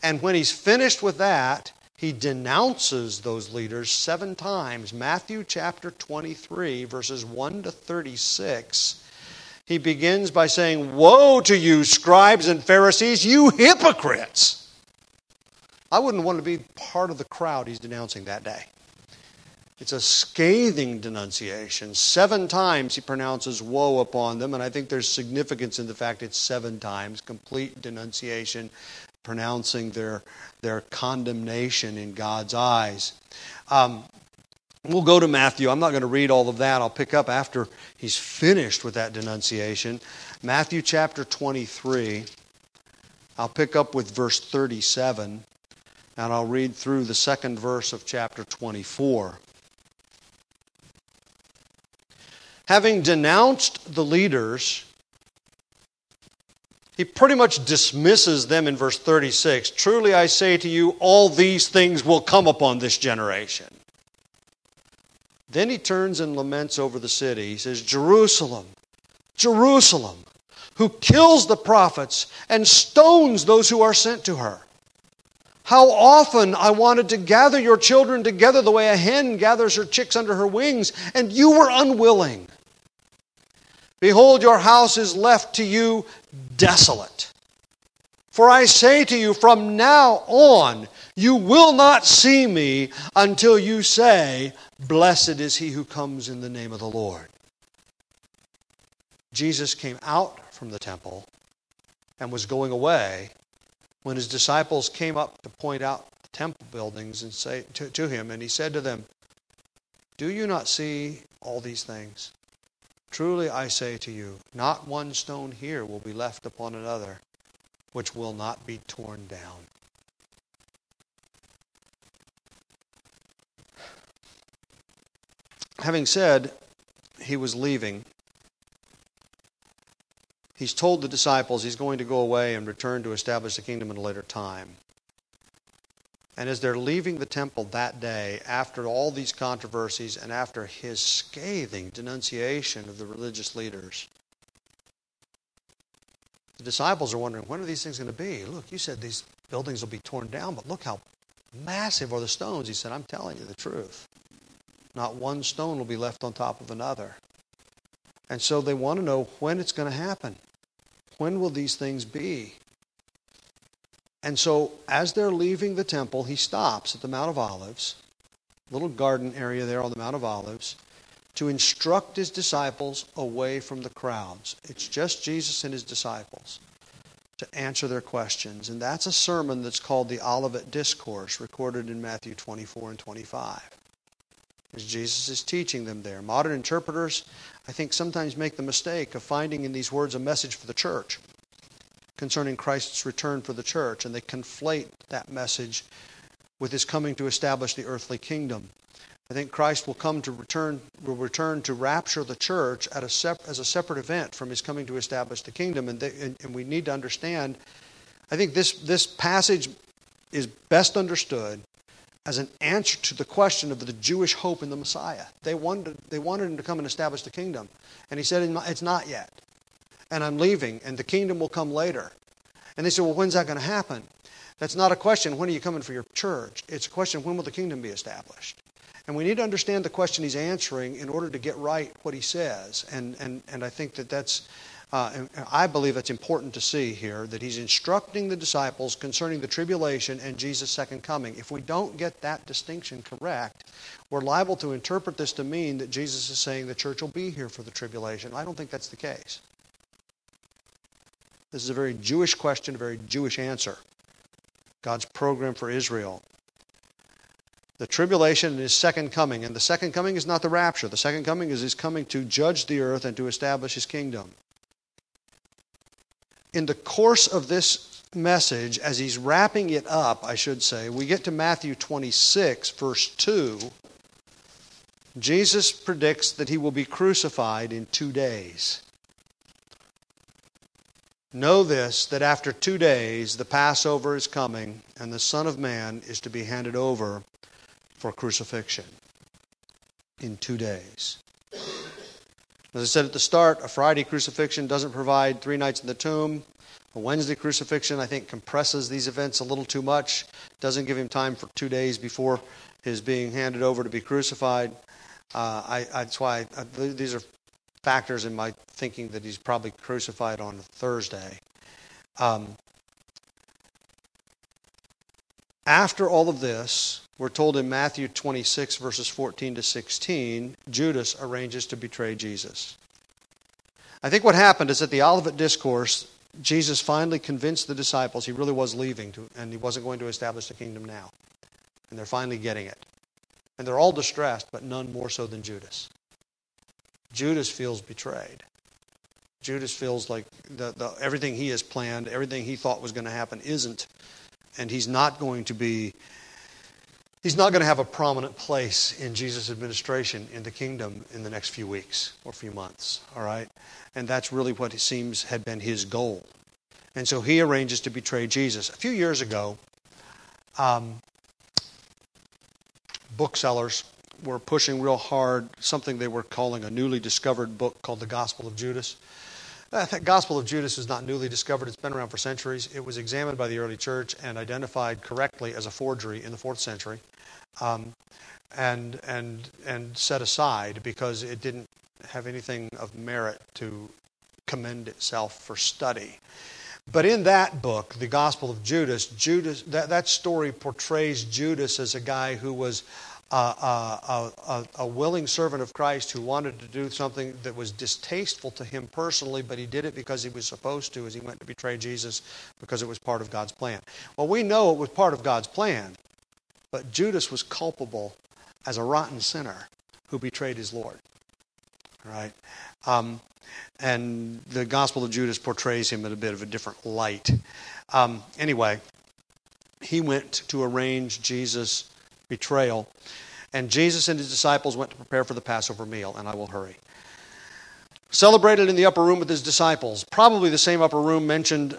And when he's finished with that, he denounces those leaders 7 times. Matthew chapter 23, verses 1 to 36. He begins by saying, "Woe to you, scribes and Pharisees, you hypocrites!" I wouldn't want to be part of the crowd he's denouncing that day. It's a scathing denunciation. 7 times he pronounces woe upon them, and I think there's significance in the fact it's 7 times, complete denunciation, pronouncing their condemnation in God's eyes. We'll go to Matthew. I'm not going to read all of that. I'll pick up after he's finished with that denunciation. Matthew chapter 23. I'll pick up with verse 37, and I'll read through the 2nd verse of chapter 24. Having denounced the leaders, he pretty much dismisses them in verse 36. "Truly I say to you, all these things will come upon this generation." Then he turns and laments over the city. He says, "Jerusalem, Jerusalem, who kills the prophets and stones those who are sent to her. How often I wanted to gather your children together the way a hen gathers her chicks under her wings, and you were unwilling. Behold, your house is left to you desolate. For I say to you, from now on, you will not see me until you say, 'Blessed is he who comes in the name of the Lord.'" Jesus came out from the temple and was going away when his disciples came up to point out the temple buildings and say to him, and he said to them, "Do you not see all these things? Truly I say to you, not one stone here will be left upon another, which will not be torn down." Having said he was leaving, he's told the disciples he's going to go away and return to establish the kingdom at a later time. And as they're leaving the temple that day, after all these controversies and after his scathing denunciation of the religious leaders, the disciples are wondering, when are these things going to be? Look, you said these buildings will be torn down, but look how massive are the stones. He said, "I'm telling you the truth. Not one stone will be left on top of another." And so they want to know when it's going to happen. When will these things be? And so as they're leaving the temple, he stops at the Mount of Olives, little garden area there on the Mount of Olives, to instruct his disciples away from the crowds. It's just Jesus and his disciples to answer their questions. And that's a sermon that's called the Olivet Discourse, recorded in Matthew 24 and 25. As Jesus is teaching them there. Modern interpreters, I think, sometimes make the mistake of finding in these words a message for the church concerning Christ's return for the church, and they conflate that message with his coming to establish the earthly kingdom. I think Christ will return to rapture the church as a separate event from his coming to establish the kingdom, and we need to understand. I think this passage is best understood as an answer to the question of the Jewish hope in the Messiah. They wanted him to come and establish the kingdom. And he said, "It's not yet. And I'm leaving, and the kingdom will come later." And they said, "Well, when's that going to happen?" That's not a question, when are you coming for your church? It's a question, when will the kingdom be established? And we need to understand the question he's answering in order to get right what he says. And I think that's I believe it's important to see here that he's instructing the disciples concerning the tribulation and Jesus' second coming. If we don't get that distinction correct, we're liable to interpret this to mean that Jesus is saying the church will be here for the tribulation. I don't think that's the case. This is a very Jewish question, a very Jewish answer. God's program for Israel. The tribulation and his second coming. And the second coming is not the rapture. The second coming is his coming to judge the earth and to establish his kingdom. In the course of this message, as he's wrapping it up, I should say, we get to Matthew 26, verse 2. Jesus predicts that he will be crucified in 2 days. Know this, that after 2 days, the Passover is coming, and the Son of Man is to be handed over for crucifixion in 2 days. As I said at the start, a Friday crucifixion doesn't provide 3 nights in the tomb. The Wednesday crucifixion, I think, compresses these events a little too much. Doesn't give him time for 2 days before his being handed over to be crucified. That's why these are factors in my thinking that he's probably crucified on Thursday. After all of this, we're told in Matthew 26, verses 14 to 16, Judas arranges to betray Jesus. I think what happened is at the Olivet Discourse, Jesus finally convinced the disciples he really was leaving, and he wasn't going to establish the kingdom now. And they're finally getting it. And they're all distressed, but none more so than Judas. Judas feels betrayed. Judas feels like everything he has planned, everything he thought was going to happen isn't. And he's not going to have a prominent place in Jesus' administration in the kingdom in the next few weeks or few months. All right? And that's really what it seems had been his goal. And so he arranges to betray Jesus. A few years ago, booksellers were pushing real hard something they were calling a newly discovered book called The Gospel of Judas. The Gospel of Judas is not newly discovered. It's been around for centuries. It was examined by the early church and identified correctly as a forgery in the 4th century, and set aside because it didn't have anything of merit to commend itself for study. But in that book, The Gospel of Judas, that story portrays Judas as a guy who was a willing servant of Christ who wanted to do something that was distasteful to him personally, but he did it because he was supposed to as he went to betray Jesus because it was part of God's plan. Well, we know it was part of God's plan, but Judas was culpable as a rotten sinner who betrayed his Lord. Right? And the Gospel of Judas portrays him in a bit of a different light. Anyway, he went to arrange Jesus' betrayal. And Jesus and his disciples went to prepare for the Passover meal, and I will hurry. Celebrated in the upper room with his disciples, probably the same upper room mentioned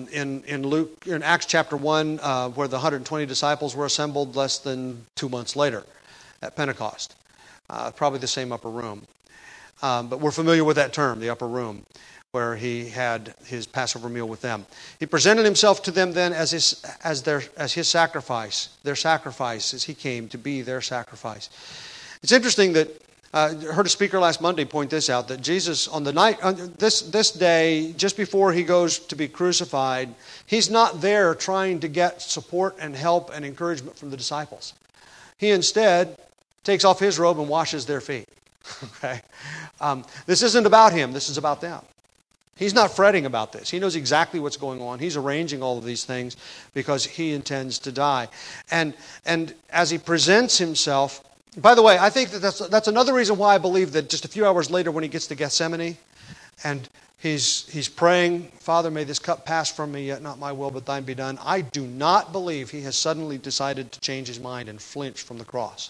in Acts chapter 1, where the 120 disciples were assembled less than 2 months later at Pentecost. Probably the same upper room. But we're familiar with that term, the upper room, where he had his Passover meal with them. He presented himself to them then as his sacrifice, their sacrifice, as he came to be their sacrifice. It's interesting that I heard a speaker last Monday point this out, that Jesus on the night, this day, just before he goes to be crucified, he's not there trying to get support and help and encouragement from the disciples. He instead takes off his robe and washes their feet. Okay, this isn't about him. This is about them. He's not fretting about this. He knows exactly what's going on. He's arranging all of these things because he intends to die. And as he presents himself, by the way, I think that's another reason why I believe that just a few hours later when he gets to Gethsemane and he's praying, Father, may this cup pass from me, yet not my will but thine be done. I do not believe he has suddenly decided to change his mind and flinch from the cross.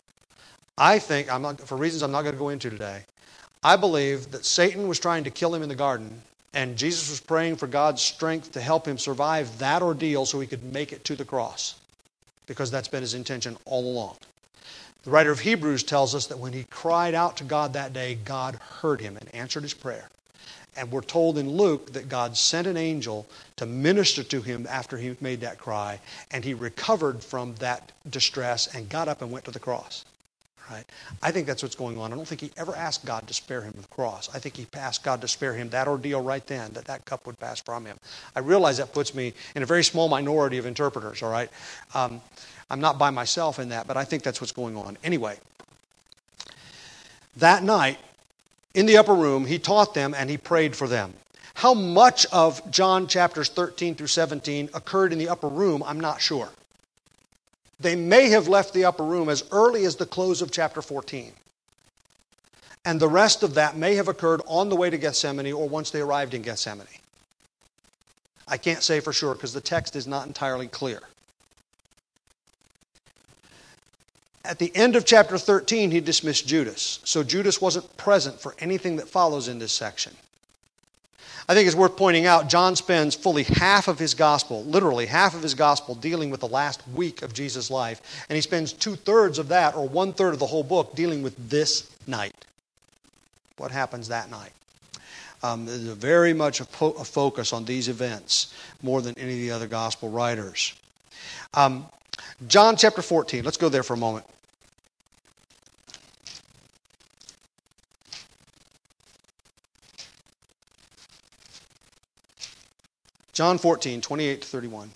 I think, for reasons I'm not going to go into today, I believe that Satan was trying to kill him in the garden, and Jesus was praying for God's strength to help him survive that ordeal so he could make it to the cross, because that's been his intention all along. The writer of Hebrews tells us that when he cried out to God that day, God heard him and answered his prayer. And we're told in Luke that God sent an angel to minister to him after he made that cry, and he recovered from that distress and got up and went to the cross. Right? I think that's what's going on. I don't think he ever asked God to spare him the cross. I think he asked God to spare him that ordeal right then, that cup would pass from him. I realize that puts me in a very small minority of interpreters, all right? I'm not by myself in that, but I think that's what's going on. Anyway, that night, in the upper room, he taught them and he prayed for them. How much of John chapters 13 through 17 occurred in the upper room, I'm not sure. They may have left the upper room as early as the close of chapter 14. And the rest of that may have occurred on the way to Gethsemane or once they arrived in Gethsemane. I can't say for sure because the text is not entirely clear. At the end of chapter 13, he dismissed Judas. So Judas wasn't present for anything that follows in this section. I think it's worth pointing out, John spends fully half of his gospel, literally half of his gospel, dealing with the last week of Jesus' life. And he spends 2/3 of that, or 1/3 of the whole book, dealing with this night. What happens that night? There's very much a focus on these events more than any of the other gospel writers. John chapter 14. Let's go there for a moment. John 14, 28 to 31.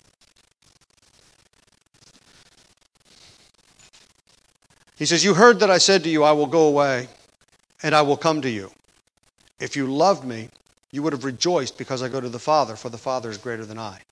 He says, "You heard that I said to you, I will go away, and I will come to you. If you loved me, you would have rejoiced because I go to the Father, for the Father is greater than I.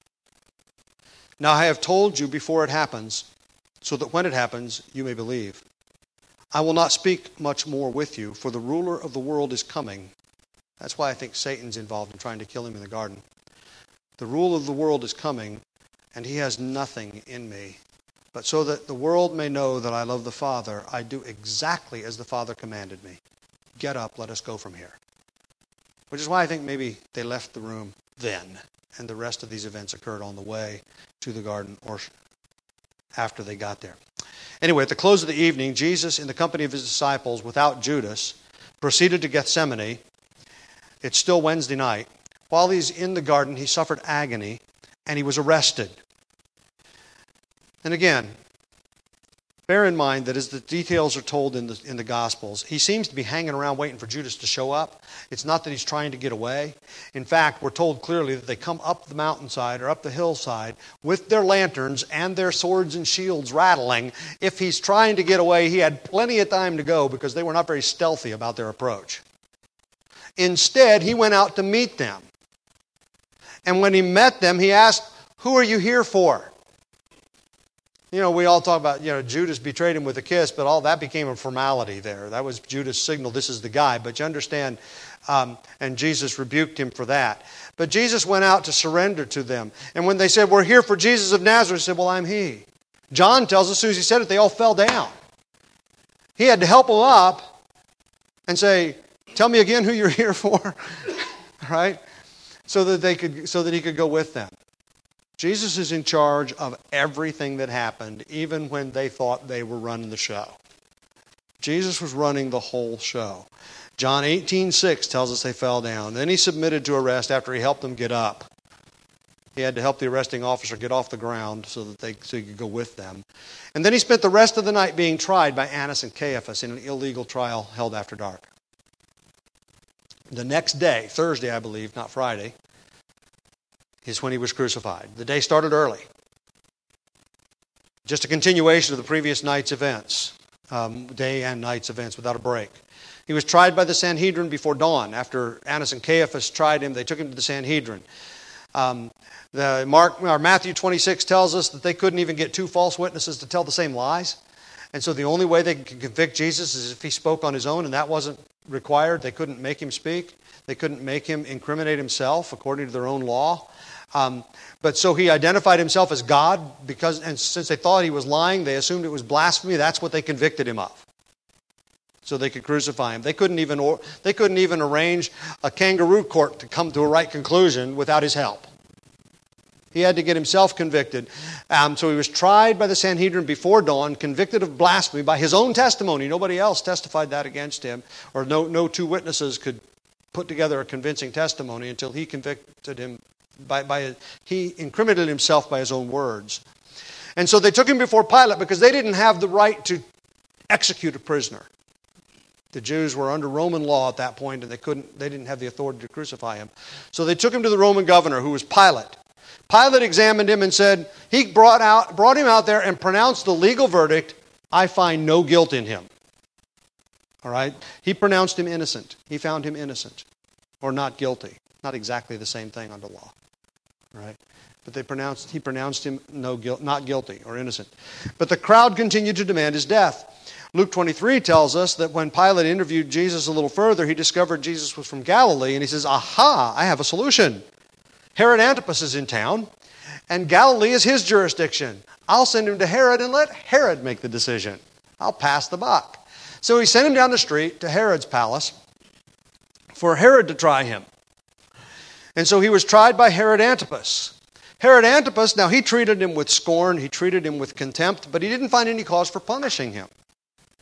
Now I have told you before it happens, so that when it happens, you may believe. I will not speak much more with you, for the ruler of the world is coming." That's why I think Satan's involved in trying to kill him in the garden. "The ruler of the world is coming, and he has nothing in me. But so that the world may know that I love the Father, I do exactly as the Father commanded me. Get up, let us go from here." Which is why I think maybe they left the room then, and the rest of these events occurred on the way to the garden or after they got there. Anyway, at the close of the evening, Jesus, in the company of his disciples, without Judas, proceeded to Gethsemane. It's still Wednesday night. While he's in the garden, he suffered agony, and he was arrested. And again, bear in mind that as the details are told in the Gospels, he seems to be hanging around waiting for Judas to show up. It's not that he's trying to get away. In fact, we're told clearly that they come up the mountainside or up the hillside with their lanterns and their swords and shields rattling. If he's trying to get away, he had plenty of time to go because they were not very stealthy about their approach. Instead, he went out to meet them. And when he met them, he asked, "Who are you here for?" You know, we all talk about, Judas betrayed him with a kiss, but all that became a formality there. That was Judas' signal, this is the guy. But you understand, and Jesus rebuked him for that. But Jesus went out to surrender to them. And when they said, "We're here for Jesus of Nazareth," he said, "Well, I'm he." John tells us as soon as he said it, they all fell down. He had to help them up and say, "Tell me again who you're here for." Right? So that he could go with them. Jesus is in charge of everything that happened, even when they thought they were running the show. Jesus was running the whole show. John 18:6 tells us they fell down. Then he submitted to arrest after he helped them get up. He had to help the arresting officer get off the ground so he could go with them. And then he spent the rest of the night being tried by Annas and Caiaphas in an illegal trial held after dark. The next day, Thursday I believe, not Friday, is when he was crucified. The day started early. Just a continuation of the previous night's events, day and night's events without a break. He was tried by the Sanhedrin before dawn. After Annas and Caiaphas tried him, they took him to the Sanhedrin. Matthew 26 tells us that they couldn't even get two false witnesses to tell the same lies. And so the only way they could convict Jesus is if he spoke on his own, and that wasn't required. They couldn't make him speak. They couldn't make him incriminate himself according to their own law. But so he identified himself as God, and since they thought he was lying, they assumed it was blasphemy. That's what they convicted him of, so they could crucify him. They couldn't even arrange a kangaroo court to come to a right conclusion without his help. He had to get himself convicted. So he was tried by the Sanhedrin before dawn, convicted of blasphemy by his own testimony. Nobody else testified that against him, or no two witnesses could put together a convincing testimony until he convicted him. He incriminated himself by his own words. And so they took him before Pilate because they didn't have the right to execute a prisoner. The Jews were under Roman law at that point, and they didn't have the authority to crucify him. So they took him to the Roman governor, who was Pilate. Pilate examined him and said, he brought him out there and pronounced the legal verdict, "I find no guilt in him." All right? He pronounced him innocent. He found him innocent or not guilty. Not exactly the same thing under law. Right? But he pronounced him not guilty or innocent. But the crowd continued to demand his death. Luke 23 tells us that when Pilate interviewed Jesus a little further, he discovered Jesus was from Galilee, and he says, "Aha, I have a solution. Herod Antipas is in town, and Galilee is his jurisdiction. I'll send him to Herod and let Herod make the decision. I'll pass the buck." So he sent him down the street to Herod's palace for Herod to try him. And so he was tried by Herod Antipas. Herod Antipas, now he treated him with scorn, he treated him with contempt, but he didn't find any cause for punishing him.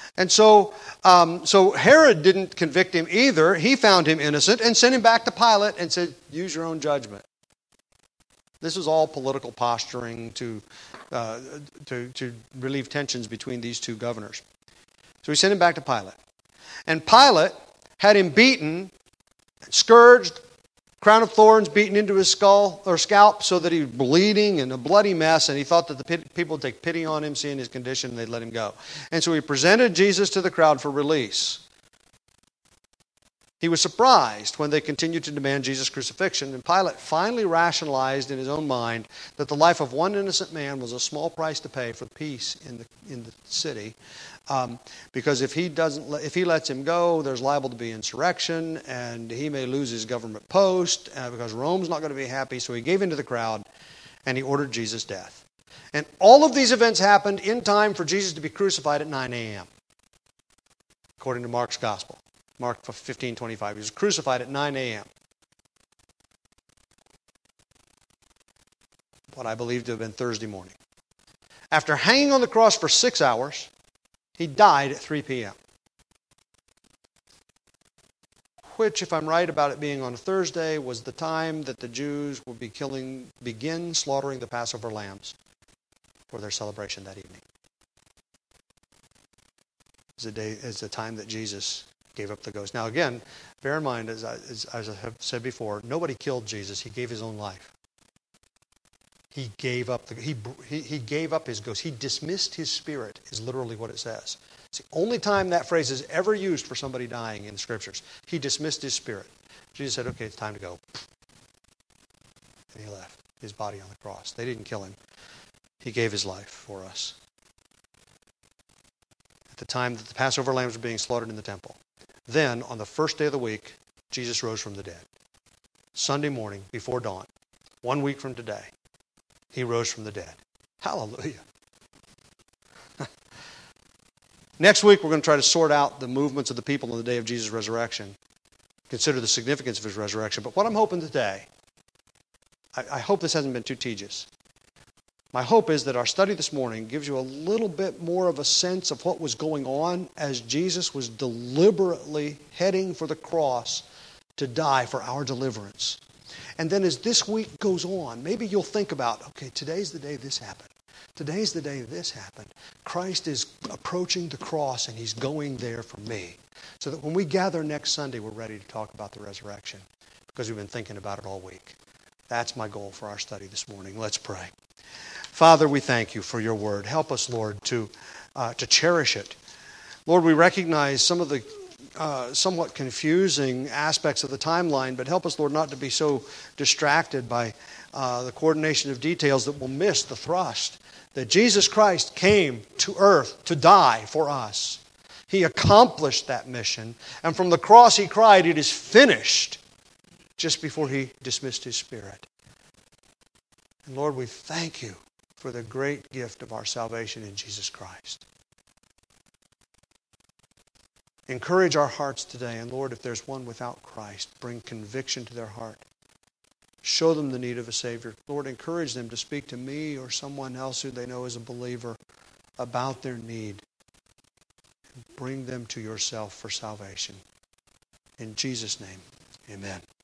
And so Herod didn't convict him either. He found him innocent and sent him back to Pilate and said, use your own judgment. This was all political posturing to relieve tensions between these two governors. So he sent him back to Pilate. And Pilate had him beaten, scourged, crown of thorns beaten into his skull or scalp so that he was bleeding and a bloody mess, and he thought that the people would take pity on him, seeing his condition, and they'd let him go. And so he presented Jesus to the crowd for release. He was surprised when they continued to demand Jesus' crucifixion, and Pilate finally rationalized in his own mind that the life of one innocent man was a small price to pay for peace in the city. Because if he lets him go, there's liable to be insurrection, and he may lose his government post because Rome's not going to be happy. So he gave in to the crowd, and he ordered Jesus' death. And all of these events happened in time for Jesus to be crucified at 9 a.m., according to Mark's Gospel. Mark 15:25. He was crucified at 9 a.m. What I believe to have been Thursday morning. After hanging on the cross for 6 hours, he died at 3 p.m. Which, if I'm right about it being on a Thursday, was the time that the Jews would begin slaughtering the Passover lambs for their celebration that evening. It's the time that Jesus gave up the ghost. Now again, bear in mind, as I have said before, nobody killed Jesus. He gave his own life. He gave up he gave up his ghost. He dismissed his spirit, is literally what it says. It's the only time that phrase is ever used for somebody dying in the Scriptures. He dismissed his spirit. Jesus said, okay, it's time to go. And he left his body on the cross. They didn't kill him. He gave his life for us. At the time that the Passover lambs were being slaughtered in the temple. Then, on the first day of the week, Jesus rose from the dead. Sunday morning, before dawn, 1 week from today, he rose from the dead. Hallelujah. Next week, we're going to try to sort out the movements of the people on the day of Jesus' resurrection. Consider the significance of his resurrection. But what I'm hoping today, I hope this hasn't been too tedious. My hope is that our study this morning gives you a little bit more of a sense of what was going on as Jesus was deliberately heading for the cross to die for our deliverance. And then as this week goes on, maybe you'll think about, okay, today's the day this happened. Today's the day this happened. Christ is approaching the cross and he's going there for me. So that when we gather next Sunday, we're ready to talk about the resurrection because we've been thinking about it all week. That's my goal for our study this morning. Let's pray. Father, we thank you for your word. Help us, Lord, to cherish it. Lord, we recognize some of the somewhat confusing aspects of the timeline, but help us, Lord, not to be so distracted by the coordination of details that we'll miss the thrust. That Jesus Christ came to earth to die for us. He accomplished that mission, and from the cross he cried, "It is finished," just before he dismissed his spirit. And Lord, we thank you for the great gift of our salvation in Jesus Christ. Encourage our hearts today, and Lord, if there's one without Christ, bring conviction to their heart. Show them the need of a Savior. Lord, encourage them to speak to me or someone else who they know is a believer about their need. Bring them to yourself for salvation. In Jesus' name, amen.